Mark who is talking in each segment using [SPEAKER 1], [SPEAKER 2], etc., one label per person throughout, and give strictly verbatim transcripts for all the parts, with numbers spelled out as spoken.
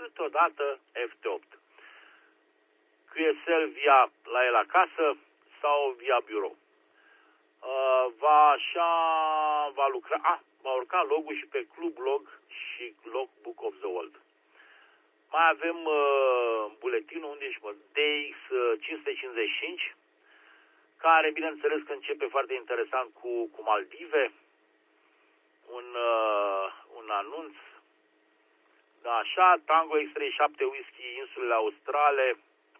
[SPEAKER 1] câteodată F T opt. Q S L via la el acasă sau via birou. Uh, va așa, va lucra, ah, va urca logul și pe Club Log și Logbook of the World. Mai avem uh, buletinul unde ești, mă, D X cinci sute cincizeci și cinci, care, bineînțeles, că începe foarte interesant cu, cu Maldive, un, uh, un anunț, da, așa, Tango X treizeci și șapte Whisky, insulele Australe,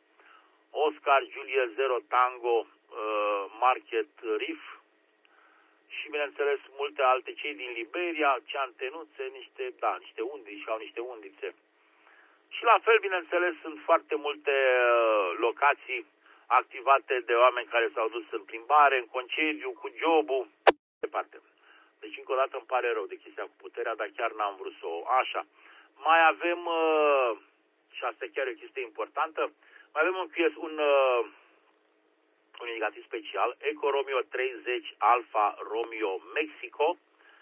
[SPEAKER 1] Oscar Juliet zero Tango, uh, Market Reef și, bineînțeles, multe alte, cei din Liberia, ceantenuțe, niște, da, niște undici, au niște undițe. Și la fel, bineînțeles, sunt foarte multe uh, locații activate de oameni care s-au dus în plimbare, în concediu, cu jobul, departe. Deci, încă o dată, îmi pare rău de chestia cu puterea, dar chiar n-am vrut să o... Așa. Mai avem, uh, și asta chiar e o chestie importantă, mai avem un, un, uh, un indicativ special, Eco Romeo treizeci Alfa Romeo Mexico.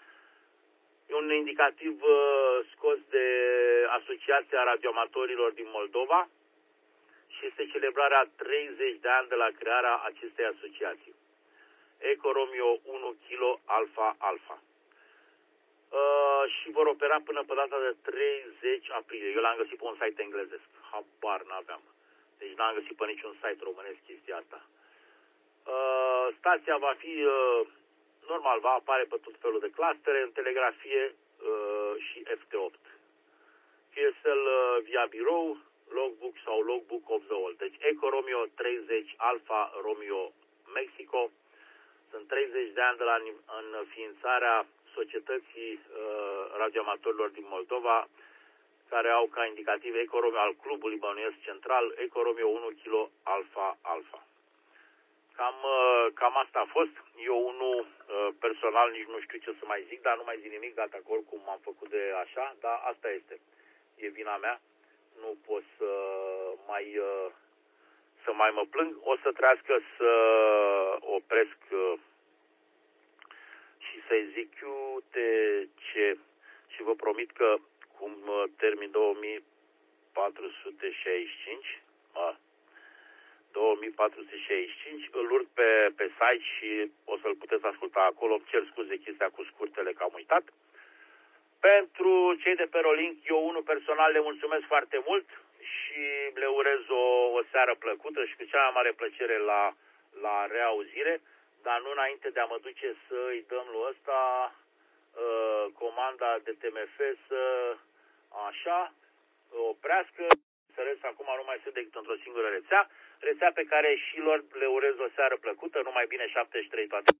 [SPEAKER 1] E un indicativ uh, scos de Asociația Radioamatorilor din Moldova și este celebrarea treizeci de ani de la crearea acestei asociații. Eco Romeo unu kilo Alfa Alfa. Uh, și vor opera până pe data de treizeci aprilie. Eu l-am găsit pe un site englezesc. Habar n-aveam. Deci n-am găsit pe niciun site românesc chestia asta. Uh, stația va fi, uh, normal, va apare pe tot felul de clustere, în telegrafie uh, și F T opt. Q S L uh, via birou, logbook sau logbook of the world. Deci Eco Romeo treizeci Alfa Romeo Mexico. Sunt treizeci de ani de la înființarea Societății uh, Radioamatorilor din Moldova, care au ca indicativ Eco Romeo al Clubului Bănuiesc Central, Eco Romeo unu kilo Alfa Alfa. Cam, uh, cam asta a fost. Eu unul uh, personal nici nu știu ce să mai zic, dar nu mai zic nimic, gata că oricum m-am făcut de așa, dar asta este. E vina mea. Nu pot să mai, uh, să mai mă plâng. O să trească să opresc uh, și să-i zic eu de ce. Și vă promit că cum uh, termin două mii patru sute șaizeci și cinci, uh, două mii patru sute șaizeci și cinci, îl urc pe, pe site și o să-l puteți asculta acolo. Îmi cer scuze chestia cu scurtele că am uitat. Pentru cei de pe Rolink, eu unul personal le mulțumesc foarte mult și le urez o, o seară plăcută și cu cea mai mare plăcere la, la reauzire, dar nu înainte de a mă duce să-i dăm lui ăsta uh, comanda de T M F să așa oprească. Înțeles, acum nu mai sunt decât într-o singură rețea, rețea pe care și lor le urez o seară plăcută, numai bine șaptezeci și trei toate.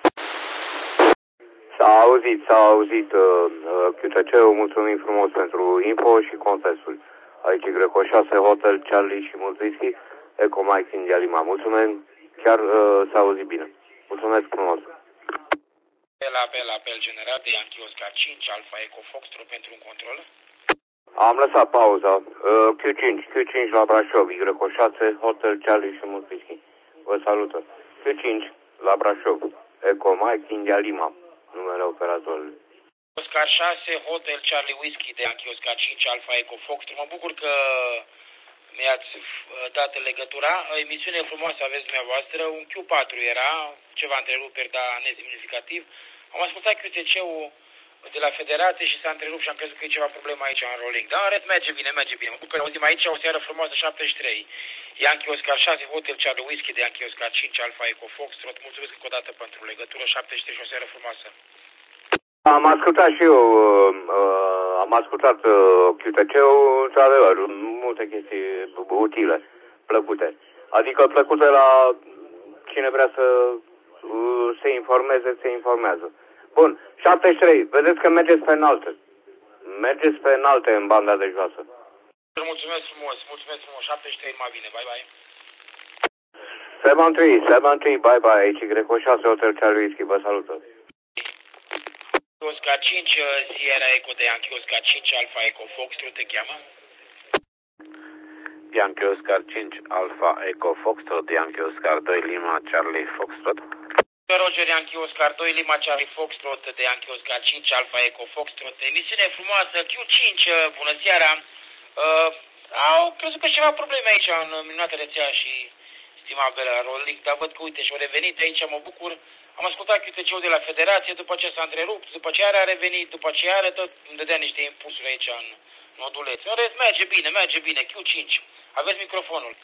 [SPEAKER 2] S-a auzit, s-a auzit uh, Q T C-ul, mulțumim frumos pentru info și contestul. Aici Greco șase, Hotel, Charlie și mult whisky, Eco Mike India Lima. Mulțumim, chiar uh, s-a auzit bine. Mulțumesc frumos.
[SPEAKER 3] Apel, apel, apel general de Yankee Oscar cinci, Alfa Eco Foxtrot pentru un control.
[SPEAKER 2] Am lăsat pauza. Uh, Q cinci, Q cinci la Brașov, Greco șase, Hotel, Charlie și mult whisky. Vă salută. Q cinci la Brașov, Eco Mike India Lima. Numele operatorului.
[SPEAKER 3] Oscar șase, Hotel Charlie Whisky de Yankee Oscar cinci, Alfa Eco Foxtrot. Mă bucur că mi-ați dat legătura. Emisiune frumoasă aveți dumneavoastră. Un Q patru era, ceva întreruperi, dar nesemnificativ. Am ascultat Q T C-ul de la Federație și s-a întrerupt și am crezut că e ceva problemă aici în rolling. Dar în rest merge bine, merge bine. Mă bucur că auzim aici o seară frumoasă, șaptezeci și trei. Yankee Oscar șase, Hotel Charlie Whisky de Yankee Oscar cinci, Alfa Eco Foxtrot. Mulțumesc încă o dată pentru legătură, șaptezeci și trei și o seară frumoasă.
[SPEAKER 2] Am ascultat și eu, uh, uh, am ascultat uh, Q T C-ul, într-adevăr, multe chestii utile, plăcute. Adică plăcute la cine vrea să uh, se informeze, se informează. Bun, șaptezeci și trei, vedeți că mergeți pe înalte. Mergeți pe înalte în banda de joasă.
[SPEAKER 3] Mulțumesc frumos, mulțumesc frumos, șaptezeci și trei mai bine, bye bye.
[SPEAKER 2] șaptezeci și trei, șaptezeci și trei, bye bye, aici Greco șase, Hotel Charlie Whisky, vă salută.
[SPEAKER 3] Oscar cinci, Sierra Eco de Yankee Oscar cinci, Alfa Eco Foxtrot, te cheamă?
[SPEAKER 4] Yankee Oscar cinci, Alfa Eco Foxtrot, Yankee Oscar doi, Lima Charlie Foxtrot.
[SPEAKER 3] Roger, Yankee Oscar doi, Lima Charlie Foxtrot de Yankee Oscar cinci, Alfa Eco Foxtrot. Emisiune frumoasă, Q cinci, bună seara. Uh, crezut că ceva probleme aici în minunată rețea și stimabele Rolling, dar văd că uite și-au revenit aici, mă bucur. Am ascultat Q T C-ul de la Federație, după ce s-a întrerupt, după ce a revenit, după ce are tot îmi dădea niște impulsuri aici în noduleț. În rest, merge bine, merge bine, Q cinci. Aveți microfonul.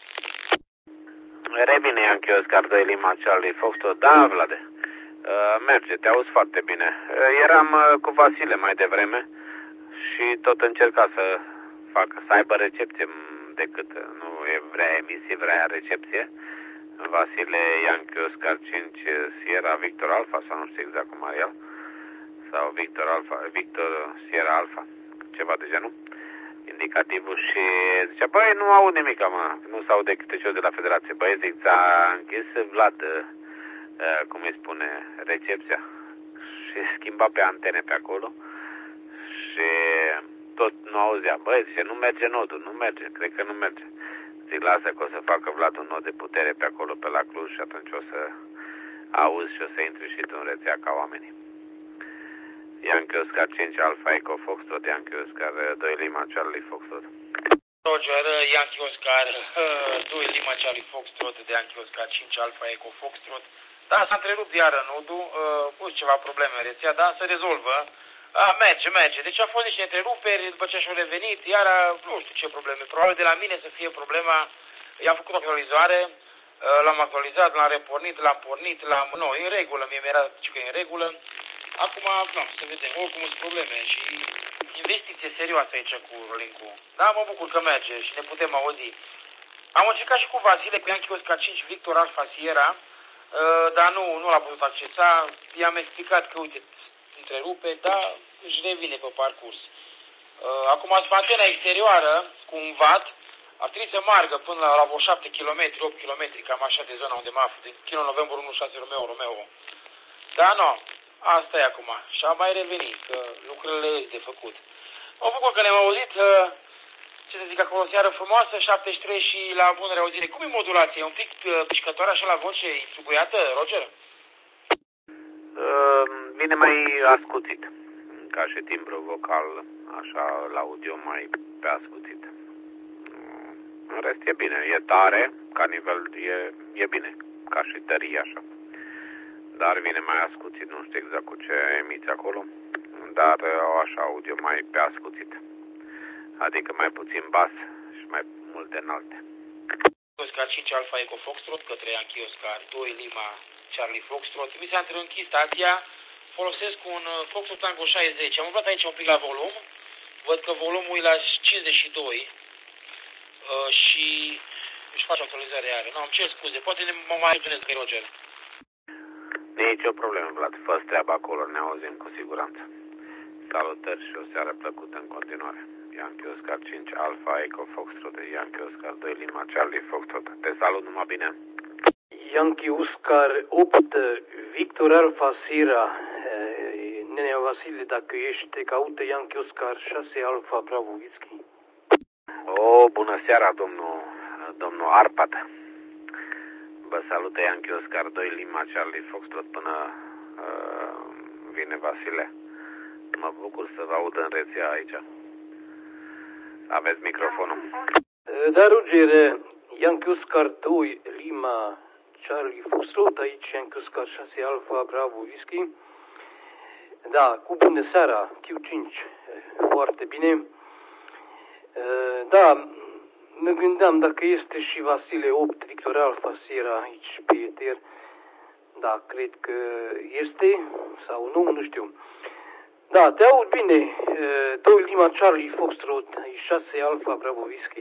[SPEAKER 4] Revine Yankee Oscar doi Lima Charlie Foxtrot. Da, Vlade. Uh, merge, te auzi foarte bine. Uh, eram uh, cu Vasile mai devreme și tot încerca să facă, să aibă recepție decât nu e vrea emisie, vrea recepție. Vasile Yankee Oscar cinci Sierra Victor Alpha sau nu știu exact cum are el. Sau Victor Alpha, Victor Sierra Alpha, ceva de genul. Indicativul și zicea, băi, nu aud nimic, mă, nu se aude câte ce de la Federație. Băi, zic, ți-a închis Vlad, uh, cum îi spune, recepția și schimba pe antene pe acolo și tot nu auzea. Băi, zice, nu merge nodul, nu merge, cred că nu merge. Zic, lasă că o să facă Vlad un nod de putere pe acolo, pe la Cluj și atunci o să auzi și o să intri și tu în rețea ca oamenii. Yankee Oscar cinci Alpha Echo Foxtrot, Yankee Oscar doi Lima Charlie Foxtrot.
[SPEAKER 3] Roger, Yankee Oscar doi Lima Charlie Foxtrot de Yankee Oscar cinci Alpha Echo Foxtrot. Da, s-a întrerupt iară nodul, uh, ceva probleme în rețea, da, se rezolvă. A, merge, merge. Deci a fost niște întreruperi, după ce și-au revenit, iar nu știu ce probleme. Probabil de la mine să fie problema. I-am făcut o actualizare, l-am actualizat, l-am repornit, l-am pornit, l-am... Nu, e în regulă, mie mi-era că e în regulă. Acum, nu, să vedem, oricum sunt probleme și investiție serioasă aici cu Rolling-ul. Da, mă bucur că merge și ne putem auzi. Am încercat și cu Vasile, cu Yankee Oscar cinci Victor Alpha Sierra, dar nu, nu l-a putut accesa. I-am explicat că, uite, întrerupe, dar își revine pe parcurs. Acum, sub antena exterioară, cu un watt, ar trebui să margă până la, la vreo șapte kilometri, opt kilometri, cam așa de zona unde mă aflu, din Kilo November unu șase Romeo, Romeo. Da, nu, asta e acum. Și a mai revenit, că lucrurile sunt de făcut. Mă bucur că ne-am auzit, ce să zic, acolo, seară frumoasă, șaptezeci și trei și la bună reauzire. Cum e modulația? E un pic pișcătoare așa la voce, intribuiată, Roger?
[SPEAKER 4] Uh, vine mai ascuțit, ca și timbru vocal, așa, la audio mai pe ascuțit. Uh, în rest e bine, e tare, ca nivel, e, e bine, ca și tărie așa. Dar vine mai ascuțit, nu știu exact cu ce emiți acolo, dar au așa audio mai pe ascuțit. Adică mai puțin bas și mai multe înalte.
[SPEAKER 3] Oscar cinci Alpha Echo Foxtrot către Yankee Oscar doi Lima Charlie Foxtrot. Mi s-a închis stația, folosesc un Foxtrot Tango șaizeci. Am umblat aici un pic la volum, văd că volumul e la cincizeci și doi uh, și își face actualizarea iară. Nu, am cer scuze, poate mă mai întâlnesc cu Roger.
[SPEAKER 4] Nici o problemă, Vlad, fă-ți treaba acolo, ne auzim cu siguranță. Salutări și o seară plăcută în continuare. Yankee Oscar cinci Alpha Echo Foxtrot, Yankee Oscar doi Lima Charlie Foxtrot. Te salut, numai bine.
[SPEAKER 5] Yankee Oscar opt Victor Alpha Sierra. Nenea Vasile, dacă ești, te caută Yankee Oscar șase Alpha Bravo Whisky.
[SPEAKER 4] O, bună seara, domnul, domnul Arpad. Vă salută Yankee Oscar doi Lima Charlie Foxtrot până uh, vine Vasile. Mă bucur să vă aud în rețea aici. Aveți microfonul.
[SPEAKER 5] Da, Roger, Yankee Oscar doi Lima Charlie Foxtrot, aici Yankee Oscar șase Alpha Bravo Whisky. Da, cu bună seara, Q cinci, foarte bine. Da, mă gândeam dacă este și Vasile opt Victor Alpha Sierra aici pe eter. Da, cred că este sau nu, nu știu. Da, te aud bine. doi Lima Charlie Foxtrot, șase Alpha Bravo Whisky.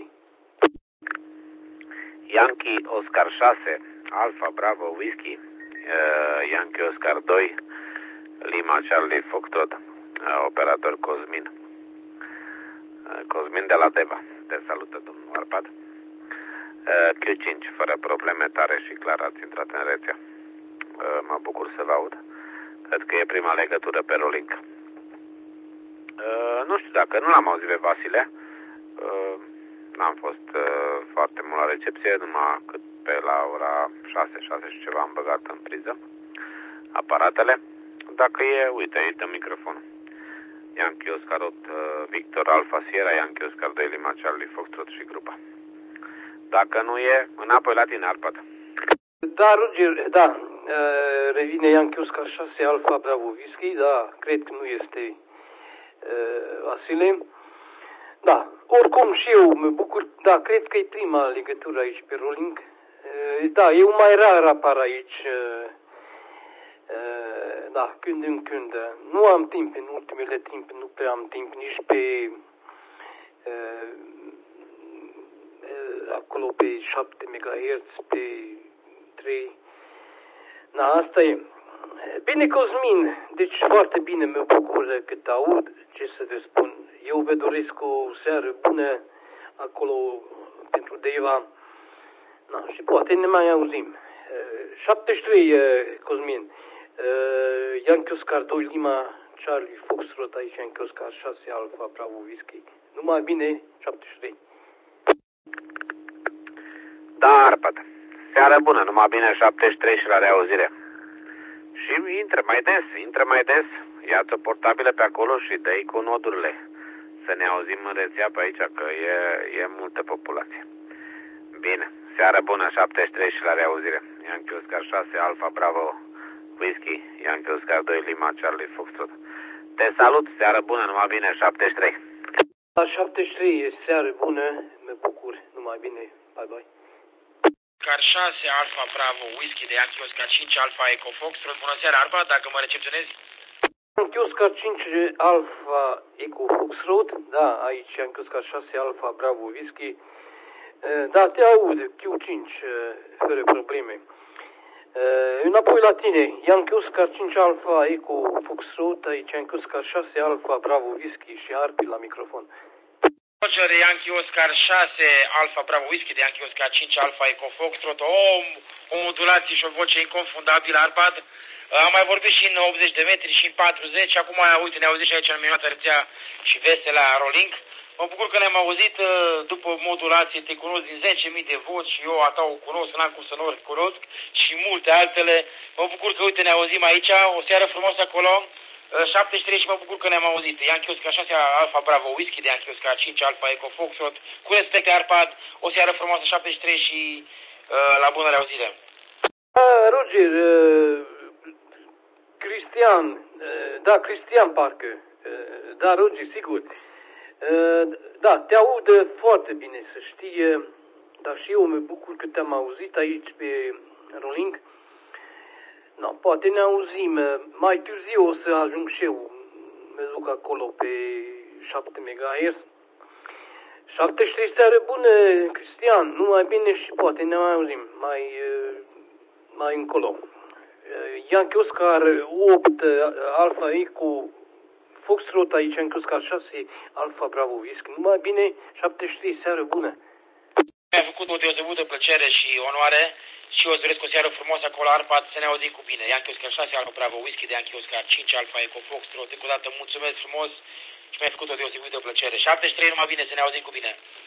[SPEAKER 4] Yankee Oscar șase Alpha Bravo Whisky, uh, Yankee Oscar doi Lima Charlie Foxtrot, uh, operator Cosmin. Uh, Cosmin de la Deva. Te salută, domnul Arpad. Uh, Q cinci, fără probleme tare și clar ați intrat în rețea. Uh, mă bucur să vă aud. Cred că e prima legătură pe Rolling. Uh, nu știu dacă nu l-am auzit pe Vasile. Uh, n-am fost uh, foarte mult la recepție, numai cât pe la ora șase, șase și ceva am băgat în priză aparatele. Dacă e, uite, aici dă microfonul. Yankee Oscar opt uh, Victor Alpha Sierra, Yankee Oscar doi Lima Charlie Foxtrot și grupa. Dacă nu e, înapoi la tine, Arpad.
[SPEAKER 5] Da, Roger, da, uh, revine Yankee Oscar șase Alfa Bravo Whisky, da, cred că nu este uh, Vasile. Da, oricum și eu mă bucur, da, cred că e prima legătură aici pe rolling. Uh, da, e un mai rar apar aici, uh, uh, da, când în când. Nu am timp în ultimele timp, nu prea am timp nici pe uh, uh, acolo pe șapte megahertz, pe trei. Da, asta e. Bine, Cosmin, deci foarte bine, mă bucur că te aud, ce să te spun. Eu vă doresc o seară bună acolo pentru Deva. Da, și poate ne mai auzim. șaptezeci și trei, Cosmin. Yankee Oscar doi Lima, Charlie Foxtrot, aici Yankee Oscar șase Alfa Bravo Whisky. Numai bine, șaptezeci și trei.
[SPEAKER 4] Da, Arpad. Seară bună, numai bine, șaptezeci și trei și la reauzire. Și intră mai des, intră mai des. Ia-ți o portabilă pe acolo și dă-i cu nodurile. Să ne auzim în rețea pe aici, că e, e multă populație. Bine, seară bună, șaptezeci și trei și la reauzire. Yankee Oscar șase Alfa Bravo Whisky, Yankee Oscar doi Lima, Charlie Foxtrot. Te salut, seară bună, numai bine, șaptezeci și trei.
[SPEAKER 5] La șaptezeci și trei, seară bună, mă bucur, numai bine, bye bye.
[SPEAKER 3] Oscar șase Alfa Bravo Whisky de Yankee Oscar cinci Alfa Eco Foxtrot. Bună seara, Arpa, dacă mă recepționezi?
[SPEAKER 5] Yankee Oscar cinci Alfa Eco Foxtrot, da, aici Yankee Oscar șase Alfa Bravo Whisky. Da, te aud, Q cinci, fără probleme. Înapoi la tine, Yankee Oscar cinci Alfa Eco Foxtrot, aici Yankee Oscar șase Alfa Bravo Whisky și Arpi la microfon.
[SPEAKER 3] Roger, Yankee Oscar șase Alfa Bravo Whisky de Yankee Oscar cinci Alfa Eco Foxtrot. O, o modulație și o voce inconfundabilă, Arpad. Am mai vorbit și în optzeci de metri și în patruzeci. Acum, uite, ne auzit și aici în minunată rețea și vesela Rolling. Mă bucur că ne-am auzit după modulație, te cunosc din zece mii de voci și eu a ta o cunosc, n-am cum să nu o cunosc și multe altele. Mă bucur că, uite, ne auzim aici, o seară frumoasă acolo. șaptezeci și trei și mă bucur că ne-am auzit. Yankee Oscar șase Alfa Bravo Whisky de Yankee Oscar cinci Alfa Eco Foxtrot. Cu respect, Arpad, o seară frumoasă, șaptezeci și trei și uh, la bună reauzire.
[SPEAKER 5] Uh, Roger, uh, Cristian, uh, da, Cristian parcă, uh, da, Roger, sigur. Uh, da, te aud foarte bine, să știi, dar și eu mă bucur că te-am auzit aici pe Rolling. No, poate ne auzim, mai târziu o să ajung și eu, mă duc acolo pe șapte megahertz. șaptezeci și trei, seară bună, Cristian, numai bine și poate ne mai auzim mai, mai încolo. Yankee Oscar opt Alfa Eco Foxtrot, aici Yankee Oscar șase Alfa Bravo Whisky, numai bine, șaptezeci și trei, seară bună.
[SPEAKER 3] Mi-a făcut o deosebită plăcere și onoare și eu îți doresc o seară frumoasă acolo, Arpad, să ne auzim cu bine. Yankee Oscar șase Alfa Bravo Whisky de Yankee Oscar cinci Alfa Eco Foxtrot. Încă o dată mulțumesc frumos și mi-a făcut o deosebită plăcere. șaptezeci și trei, numai bine, să ne auzim cu bine.